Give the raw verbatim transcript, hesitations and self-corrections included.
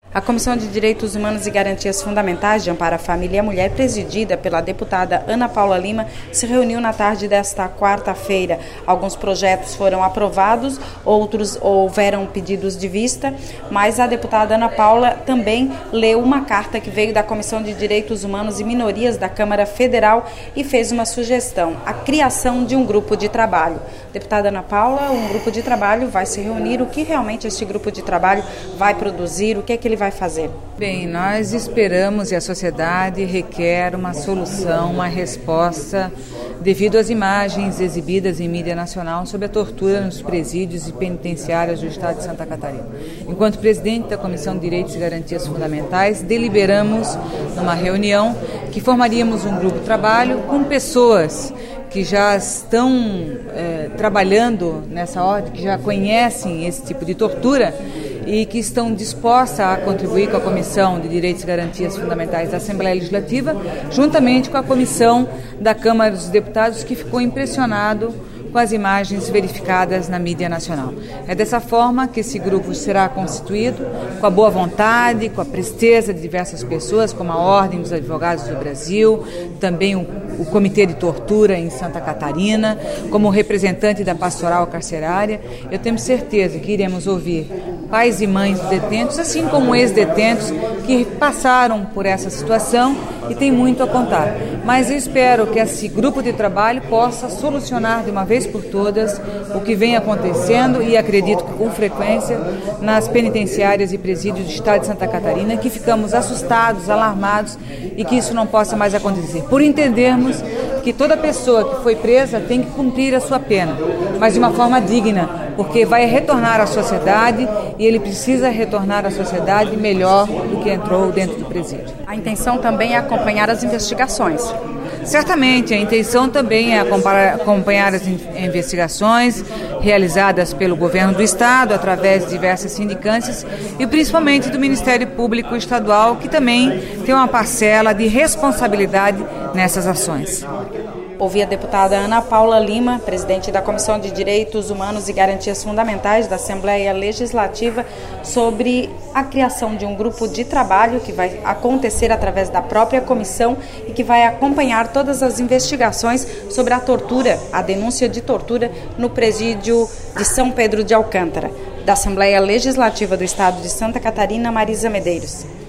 A Comissão de Direitos Humanos e Garantias Fundamentais de Amparo à Família e à Mulher, presidida pela deputada Ana Paula Lima, se reuniu na tarde desta quarta-feira. Alguns projetos foram aprovados, outros houveram pedidos de vista, mas a deputada Ana Paula também leu uma carta que veio da Comissão de Direitos Humanos e Minorias da Câmara Federal e fez uma sugestão, a criação de um grupo de trabalho. Deputada Ana Paula, um grupo de trabalho vai se reunir. O que realmente este grupo de trabalho vai produzir? O que é que ele vai fazer? Bem, nós esperamos e a sociedade requer uma solução, uma resposta devido às imagens exibidas em mídia nacional sobre a tortura nos presídios e penitenciárias do estado de Santa Catarina. Enquanto presidente da Comissão de Direitos e Garantias Fundamentais, deliberamos numa reunião que formaríamos um grupo de trabalho com pessoas que já estão é, trabalhando nessa ordem, que já conhecem esse tipo de tortura e que estão dispostas a contribuir com a Comissão de Direitos e Garantias Fundamentais da Assembleia Legislativa, juntamente com a Comissão da Câmara dos Deputados, que ficou impressionado com as imagens verificadas na mídia nacional. É dessa forma que esse grupo será constituído, com a boa vontade, com a presteza de diversas pessoas, como a Ordem dos Advogados do Brasil, também o, o Comitê de Tortura em Santa Catarina, como representante da Pastoral Carcerária. Eu tenho certeza que iremos ouvir pais e mães dos detentos, assim como ex-detentos que passaram por essa situação e tem muito a contar. Mas eu espero que esse grupo de trabalho possa solucionar de uma vez por todas o que vem acontecendo, e acredito que com frequência nas penitenciárias e presídios do estado de Santa Catarina, que ficamos assustados, alarmados e que isso não possa mais acontecer. Por entendermos que toda pessoa que foi presa tem que cumprir a sua pena, mas de uma forma digna, porque vai retornar à sociedade e ele precisa retornar à sociedade melhor do que entrou dentro do presídio. A intenção também é acompanhar as investigações. Certamente, a intenção também é acompanhar as investigações realizadas pelo governo do estado, através de diversas sindicâncias e principalmente do Ministério Público Estadual, que também tem uma parcela de responsabilidade nessas ações. Ouvi a deputada Ana Paula Lima, presidente da Comissão de Direitos Humanos e Garantias Fundamentais da Assembleia Legislativa, sobre a criação de um grupo de trabalho que vai acontecer através da própria comissão e que vai acompanhar todas as investigações sobre a tortura, a denúncia de tortura no presídio de São Pedro de Alcântara. Da Assembleia Legislativa do Estado de Santa Catarina, Marisa Medeiros.